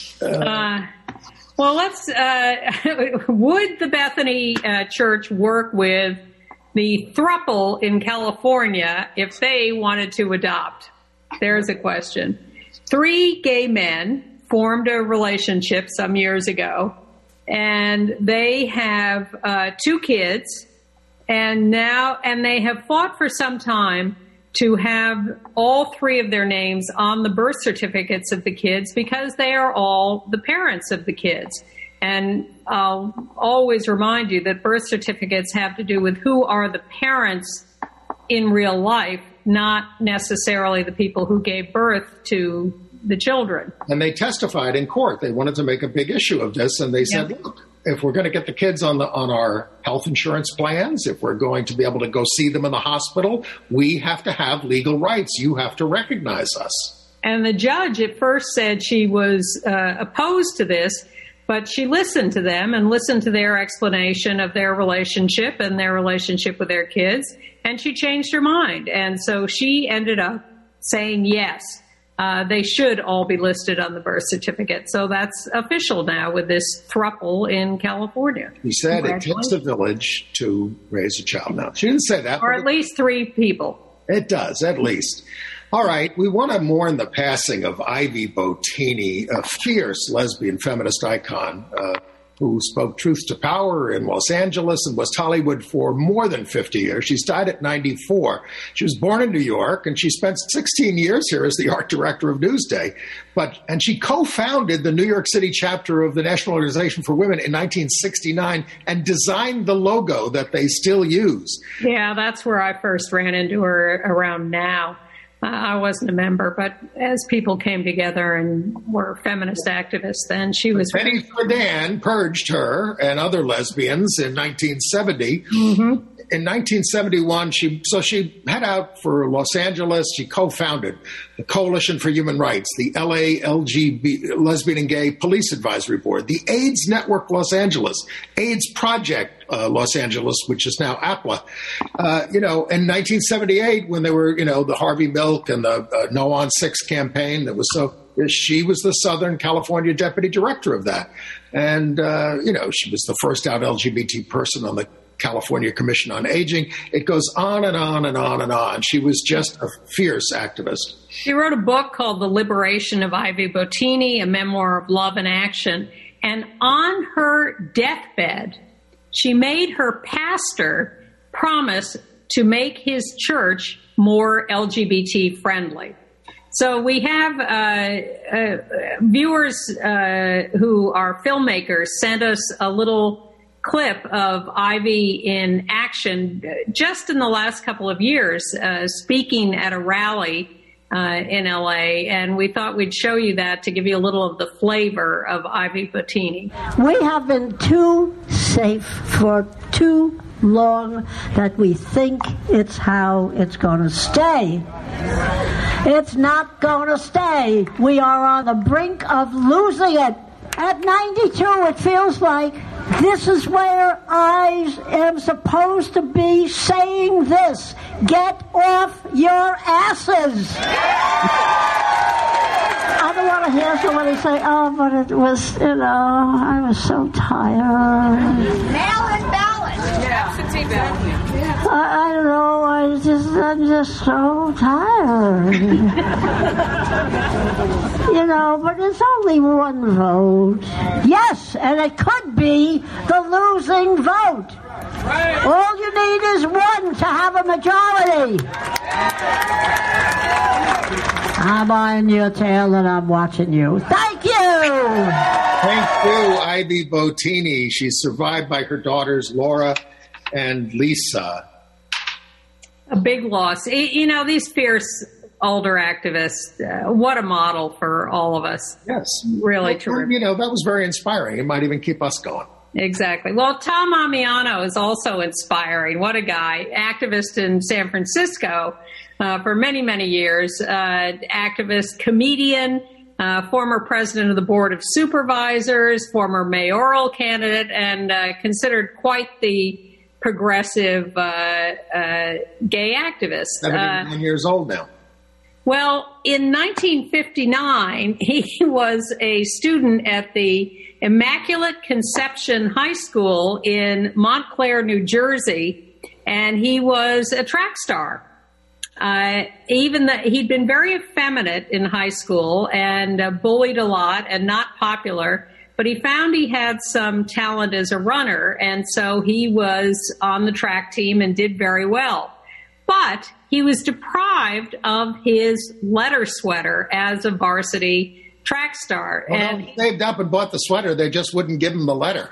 Well, let's. Would the Bethany Church work with the throuple in California if they wanted to adopt? There's a question. 3 gay men formed a relationship some years ago, and they have 2 kids, and they have fought for some time to have all 3 of their names on the birth certificates of the kids because they are all the parents of the kids. And I'll always remind you that birth certificates have to do with who are the parents in real life, not necessarily the people who gave birth to the children. And they testified in court. They wanted to make a big issue of this, and they said, look, if we're going to get the kids on our health insurance plans, if we're going to be able to go see them in the hospital, we have to have legal rights. You have to recognize us. And the judge at first said she was opposed to this, but she listened to them and listened to their explanation of their relationship and their relationship with their kids, and she changed her mind. And so she ended up saying yes, they should all be listed on the birth certificate. So that's official now with this throuple in California. He said it takes a village to raise a child. Now, she didn't say that. Or at least 3 people. It does, at least. All right, we want to mourn the passing of Ivy Botini, a fierce lesbian feminist icon who spoke truth to power in Los Angeles and West Hollywood for more than 50 years. She's died at 94. She was born in New York, and she spent 16 years here as the art director of Newsday. And she co-founded the New York City chapter of the National Organization for Women in 1969 and designed the logo that they still use. Yeah, that's where I first ran into her around now. I wasn't a member, but as people came together and were feminist activists then, she was... Betty Friedan purged her and other lesbians in 1970. Mm-hmm. In 1971, she head out for Los Angeles. She co-founded the Coalition for Human Rights, the LA Lesbian and Gay Police Advisory Board, the AIDS Network Los Angeles, AIDS Project Los Angeles, which is now APLA. In 1978, when there were, the Harvey Milk and the No on 6 campaign that was so... She was the Southern California deputy director of that. And, she was the first out LGBT person on the California Commission on Aging. It goes on and on and on and on. She was just a fierce activist. She wrote a book called The Liberation of Ivy Botini, a memoir of love and action. And on her deathbed, she made her pastor promise to make his church more LGBT friendly. So we have viewers who are filmmakers sent us a little clip of Ivy in action just in the last couple of years, speaking at a rally in LA, and we thought we'd show you that to give you a little of the flavor of Ivy Botini. We have been too safe for too long that we think it's how it's going to stay. It's not going to stay. We are on the brink of losing it. At 92, it feels like this is where I am supposed to be saying this. Get off your asses. I don't want to hear somebody say, oh, but it was, I was so tired. Mail-in ballot. Yeah, absentee ballot. I don't know, I'm just so tired. But it's only one vote. Yes, and it could be the losing vote. Right. All you need is one to have a majority. I'm eyeing your tail and I'm watching you. Thank you. Thank you, Ivy Botini. She's survived by her daughters, Laura and Lisa. A big loss. These fierce older activists, what a model for all of us. Yes. Really true. That was very inspiring. It might even keep us going. Exactly. Well, Tom Amiano is also inspiring. What a guy. Activist in San Francisco for many, many years. Activist, comedian, former president of the Board of Supervisors, former mayoral candidate, and considered quite the progressive gay activist. 79 years old now. Well, in 1959, he was a student at the Immaculate Conception High School in Montclair, New Jersey, and he was a track star. He'd been very effeminate in high school and bullied a lot and not popular, but he found he had some talent as a runner, and so he was on the track team and did very well. But he was deprived of his letter sweater as a varsity track star. Well, and he saved up and bought the sweater. They just wouldn't give him the letter.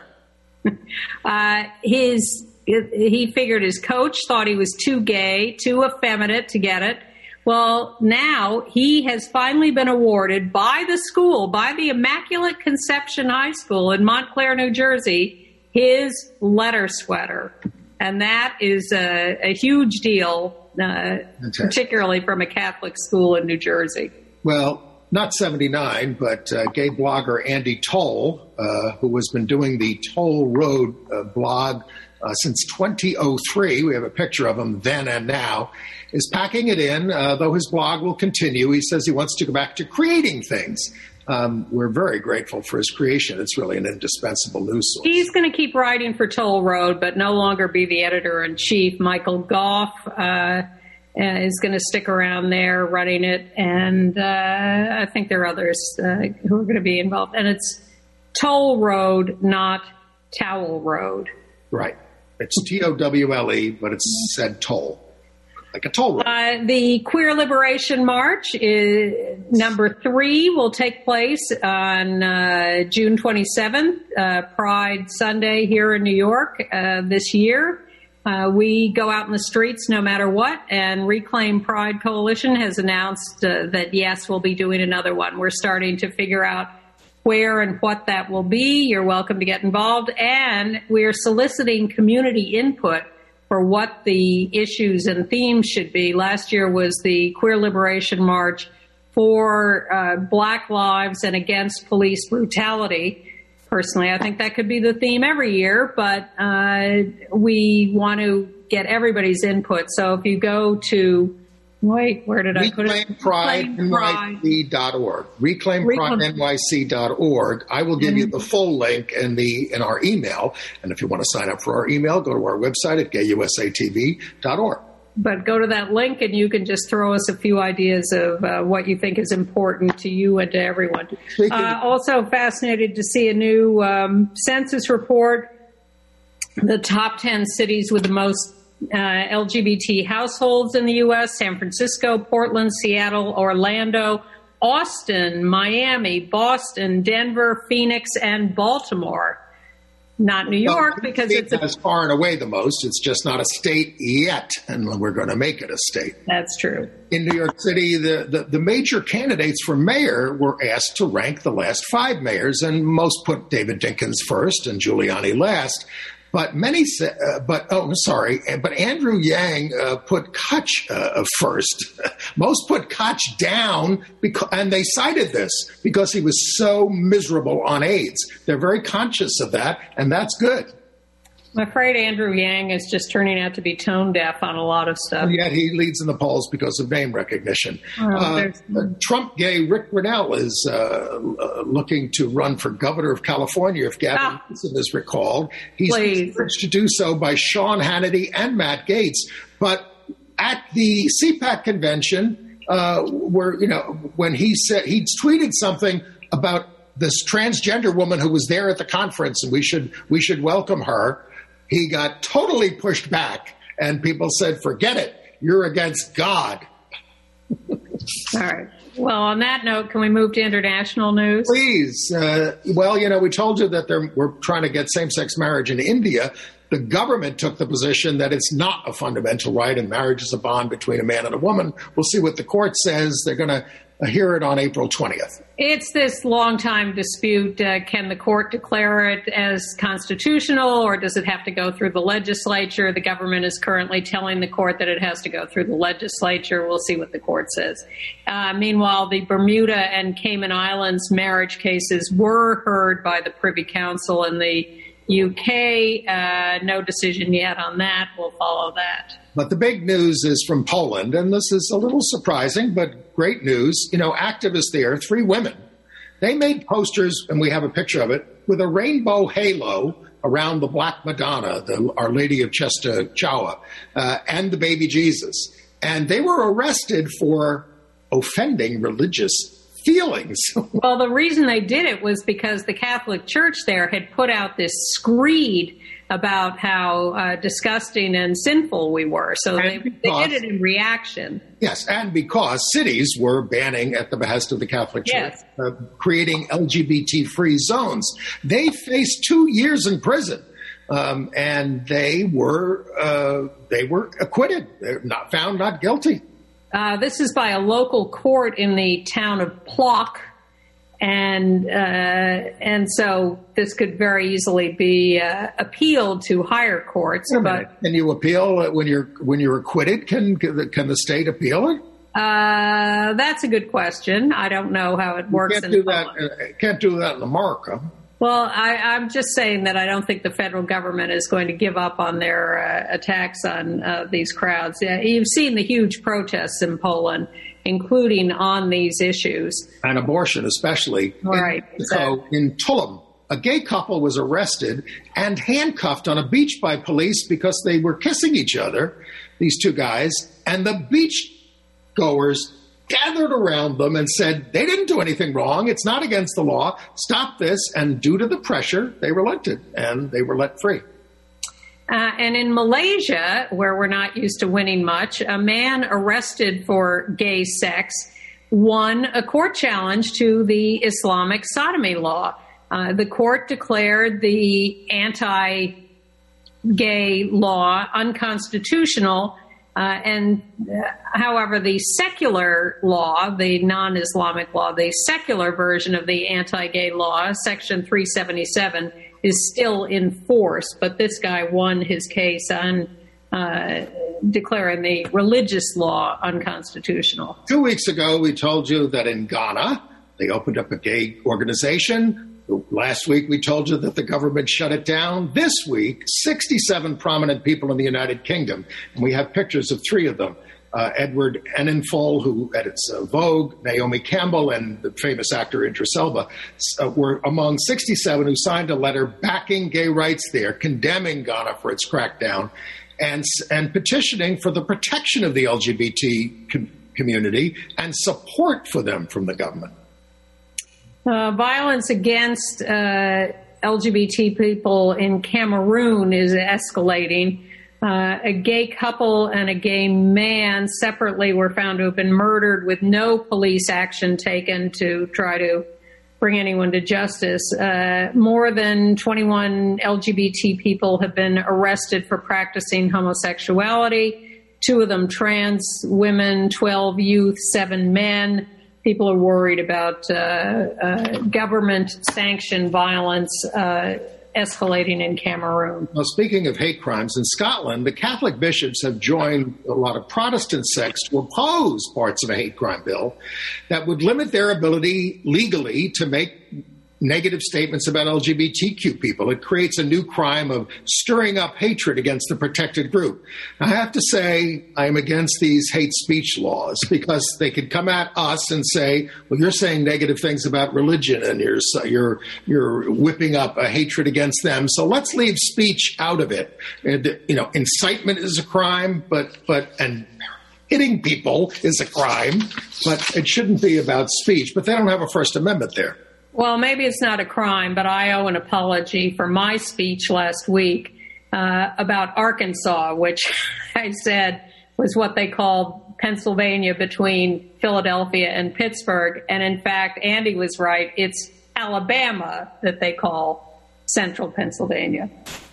He figured his coach thought he was too gay, too effeminate to get it. Well, now he has finally been awarded by the school, by the Immaculate Conception High School in Montclair, New Jersey, his letter sweater. And that is a huge deal, particularly from a Catholic school in New Jersey. Well, not 79, but gay blogger Andy Toll who has been doing the Toll Road blog since 2003. We have a picture of him then and now. Is packing it in, though his blog will continue. He says he wants to go back to creating things. We're very grateful for his creation. It's really an indispensable news source. He's going to keep writing for Toll Road, but no longer be the editor-in-chief. Michael Goff is going to stick around there running it, and I think there are others who are going to be involved. And it's Toll Road, not Towel Road. Right. It's Towle, but it's said toll. Like a toll road. The Queer Liberation March, number 3, will take place on June 27th, Pride Sunday here in New York this year. We go out in the streets no matter what, and Reclaim Pride Coalition has announced that, yes, we'll be doing another one. We're starting to figure out where and what that will be. You're welcome to get involved, and we're soliciting community input for what the issues and themes should be. Last year was the Queer Liberation March for Black lives and against police brutality. Personally, I think that could be the theme every year, but we want to get everybody's input. So if you go to, where did I put it? ReclaimPrideNYC.org. ReclaimPrideNYC.org. I will give you the full link in our email. And if you want to sign up for our email, go to our website at gayusatv.org. But go to that link and you can just throw us a few ideas of what you think is important to you and to everyone. Also fascinated to see a new census report. The top 10 cities with the most LGBT households in the U.S., San Francisco, Portland, Seattle, Orlando, Austin, Miami, Boston, Denver, Phoenix, and Baltimore. Not New York, because it's far and away the most. It's just not a state yet, and we're going to make it a state. That's true. In New York City, the major candidates for mayor were asked to rank the last 5 mayors, and most put David Dinkins first and Giuliani last. But many said, but Andrew Yang put Koch first. Most put Koch down, and they cited this because he was so miserable on AIDS. They're very conscious of that, and that's good. I'm afraid Andrew Yang is just turning out to be tone deaf on a lot of stuff. And yet he leads in the polls because of name recognition. Trump gay Rick Grenell is looking to run for governor of California if Gavin Newsom is recalled. He's encouraged to do so by Sean Hannity and Matt Gaetz. But at the CPAC convention, when he tweeted something about this transgender woman who was there at the conference, and we should welcome her. He got totally pushed back, and people said, forget it. You're against God. All right. Well, on that note, can we move to international news? Please. We told you that we're trying to get same-sex marriage in India. The government took the position that it's not a fundamental right, and marriage is a bond between a man and a woman. We'll see what the court says. They're going to hear it on April 20th. It's this long-time dispute. Can the court declare it as constitutional, or does it have to go through the legislature? The government is currently telling the court that it has to go through the legislature. We'll see what the court says. Meanwhile, the Bermuda and Cayman Islands marriage cases were heard by the Privy Council in the UK. No decision yet on that. We'll follow that. But the big news is from Poland, and this is a little surprising, but great news. Activists there, 3 women, they made posters, and we have a picture of it, with a rainbow halo around the Black Madonna, the Our Lady of Czestochowa, and the baby Jesus. And they were arrested for offending religious feelings. Well, the reason they did it was because the Catholic Church there had put out this screed about how disgusting and sinful we were. So they did it in reaction. Yes, and because cities were banning, at the behest of the Catholic Church, creating LGBT-free zones. They faced 2 years in prison, and they were acquitted. They're found not guilty. This is by a local court in the town of Plock. And so this could very easily be appealed to higher courts. But can you appeal when you're acquitted? Can the state appeal it? That's a good question. I don't know how it works. Can't do that in America. Well, I'm just saying that I don't think the federal government is going to give up on their attacks on these crowds. You've seen the huge protests in Poland, including on these issues. And abortion, especially. Right. So in Tulum, a gay couple was arrested and handcuffed on a beach by police because they were kissing each other, these two guys, and the beach goers gathered around them and said they didn't do anything wrong. It's not against the law. Stop this. And due to the pressure, they relented and they were let free. And in Malaysia, where we're not used to winning much, a man arrested for gay sex won a court challenge to the Islamic sodomy law. The court declared the anti-gay law unconstitutional. However, the secular law, the non-Islamic law, the secular version of the anti-gay law, Section 377, is still in force. But this guy won his case on declaring the religious law unconstitutional. 2 weeks ago, we told you that in Ghana, they opened up a gay organization. Last week, we told you that the government shut it down. This week, 67 prominent people in the United Kingdom, and we have pictures of three of them, Edward Enninful, who edits Vogue, Naomi Campbell, and the famous actor Idris Elba, were among 67 who signed a letter backing gay rights there, condemning Ghana for its crackdown, and petitioning for the protection of the LGBT community and support for them from the government. Violence against LGBT people in Cameroon is escalating. A gay couple and a gay man separately were found to have been murdered with no police action taken to try to bring anyone to justice. More than 21 LGBT people have been arrested for practicing homosexuality, 2 of them trans women, 12 youth, 7 men. People are worried about government-sanctioned violence escalating in Cameroon. Well, speaking of hate crimes, in Scotland, the Catholic bishops have joined a lot of Protestant sects to oppose parts of a hate crime bill that would limit their ability legally to make negative statements about LGBTQ people. It creates a new crime of stirring up hatred against the protected group. I have to say I am against these hate speech laws because they could come at us and say, well, you're saying negative things about religion and you're whipping up a hatred against them. So let's leave speech out of it. And, incitement is a crime, and hitting people is a crime, but it shouldn't be about speech. But they don't have a First Amendment there. Well, maybe it's not a crime, but I owe an apology for my speech last week about Arkansas, which I said was what they called Pennsylvania between Philadelphia and Pittsburgh. And in fact, Andy was right. It's Alabama that they call central Pennsylvania.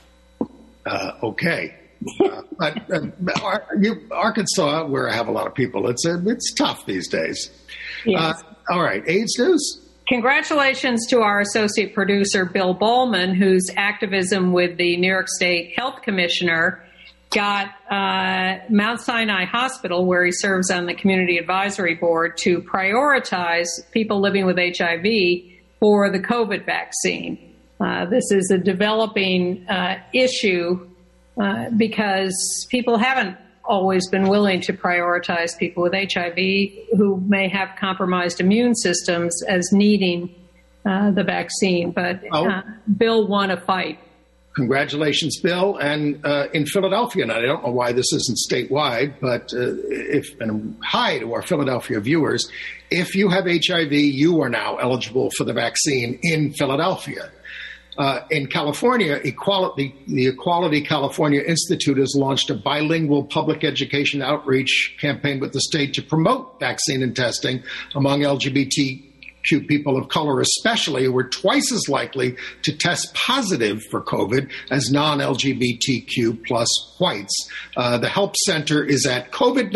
Okay. But Arkansas, where I have a lot of people, it's tough these days. Yes. All right. AIDS news. Congratulations to our associate producer, Bill Bowman, whose activism with the New York State Health Commissioner got Mount Sinai Hospital, where he serves on the Community Advisory Board, to prioritize people living with HIV for the COVID vaccine. This is a developing issue because people haven't always been willing to prioritize people with HIV who may have compromised immune systems as needing the vaccine. But Bill won a fight. Congratulations, Bill. And in Philadelphia, and I don't know why this isn't statewide, but and hi to our Philadelphia viewers, if you have HIV, you are now eligible for the vaccine in Philadelphia. In California, the Equality California Institute has launched a bilingual public education outreach campaign with the state to promote vaccine and testing among LGBTQ people of color, especially who were twice as likely to test positive for COVID as non-LGBTQ plus whites. The help center is at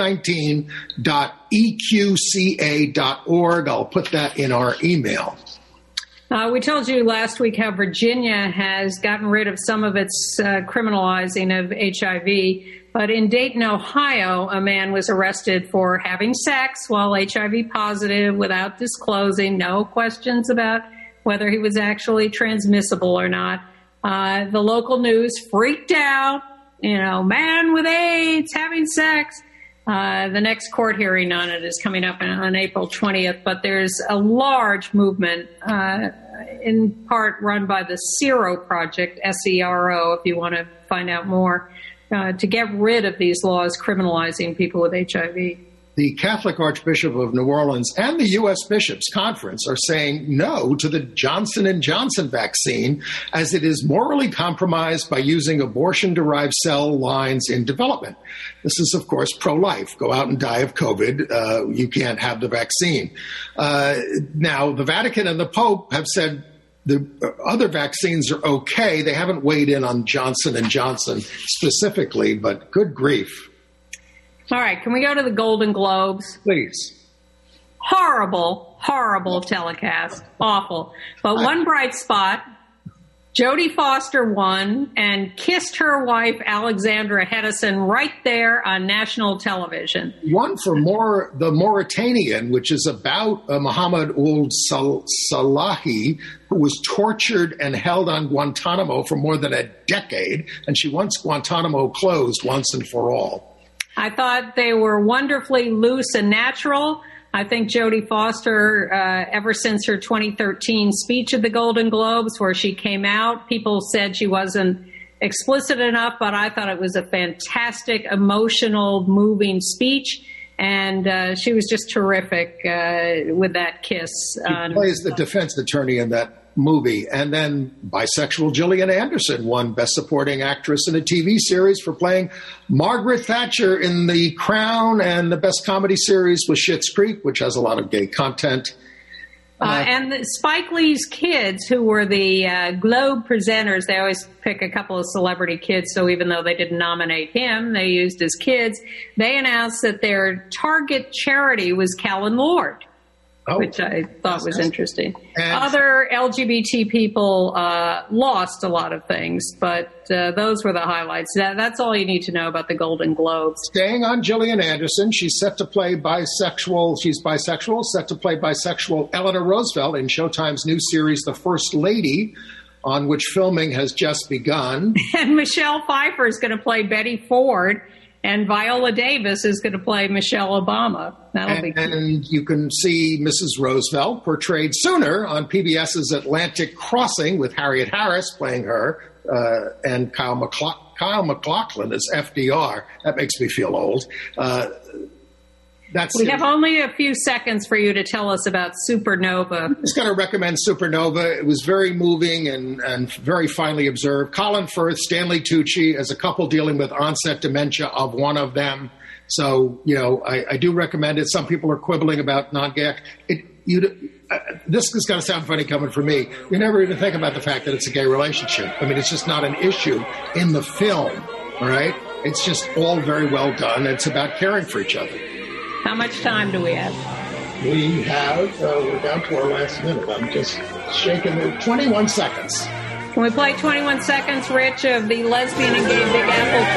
covid19.eqca.org. I'll put that in our email. We told you last week how Virginia has gotten rid of some of its criminalizing of HIV, but in Dayton, Ohio, a man was arrested for having sex while HIV positive without disclosing, no questions about whether he was actually transmissible or not. The local news freaked out, man with AIDS having sex. The next court hearing on it is coming up on April 20th, but there's a large movement, in part run by the SERO Project, SERO, if you want to find out more, to get rid of these laws criminalizing people with HIV. The Catholic Archbishop of New Orleans and the U.S. Bishops' Conference are saying no to the Johnson & Johnson vaccine as it is morally compromised by using abortion-derived cell lines in development. This is, of course, pro-life. Go out and die of COVID. You can't have the vaccine. Now, the Vatican and the Pope have said the other vaccines are okay. They haven't weighed in on Johnson & Johnson specifically, but good grief. All right, can we go to the Golden Globes? Please. Horrible, horrible telecast. Awful. But one bright spot, Jodie Foster won and kissed her wife, Alexandra Hedison, right there on national television. One for the Mauritanian, which is about Mohammed Ould Salahi, who was tortured and held on Guantanamo for more than a decade, and she wants Guantanamo closed once and for all. I thought they were wonderfully loose and natural. I think Jodie Foster, ever since her 2013 speech at the Golden Globes, where she came out, people said she wasn't explicit enough, but I thought it was a fantastic, emotional, moving speech. And she was just terrific with that kiss. She plays the defense attorney in that movie. And then bisexual Gillian Anderson won Best Supporting Actress in a TV Series for playing Margaret Thatcher in The Crown, and the Best Comedy Series was Schitt's Creek, which has a lot of gay content. And Spike Lee's kids, who were the Globe presenters, they always pick a couple of celebrity kids, so even though they didn't nominate him, they used his kids. They announced that their target charity was Callan Lord. Which I thought was interesting. And other LGBT people lost a lot of things, but those were the highlights. That's all you need to know about the Golden Globes. Staying on Gillian Anderson, she's set to play bisexual. She's bisexual, set to play bisexual Eleanor Roosevelt in Showtime's new series, The First Lady, on which filming has just begun. And Michelle Pfeiffer is going to play Betty Ford. And Viola Davis is going to play Michelle Obama. That'll be cool. And you can see Mrs. Roosevelt portrayed sooner on PBS's Atlantic Crossing with Harriet Harris playing her, and Kyle MacLachlan as FDR. That makes me feel old. We have only a few seconds for you to tell us about Supernova. I'm just going to recommend Supernova. It was very moving and very finely observed. Colin Firth, Stanley Tucci as a couple dealing with onset dementia of one of them. So, I do recommend it. Some people are quibbling about non-gay. This is going to sound funny coming from me. You never even think about the fact that it's a gay relationship. I mean, it's just not an issue in the film, all right? It's just all very well done. It's about caring for each other. How much time do we have? We have, we're down to our last minute. I'm just shaking it. 21 seconds. Can we play 21 seconds, Rich, of the lesbian and gay Big Apple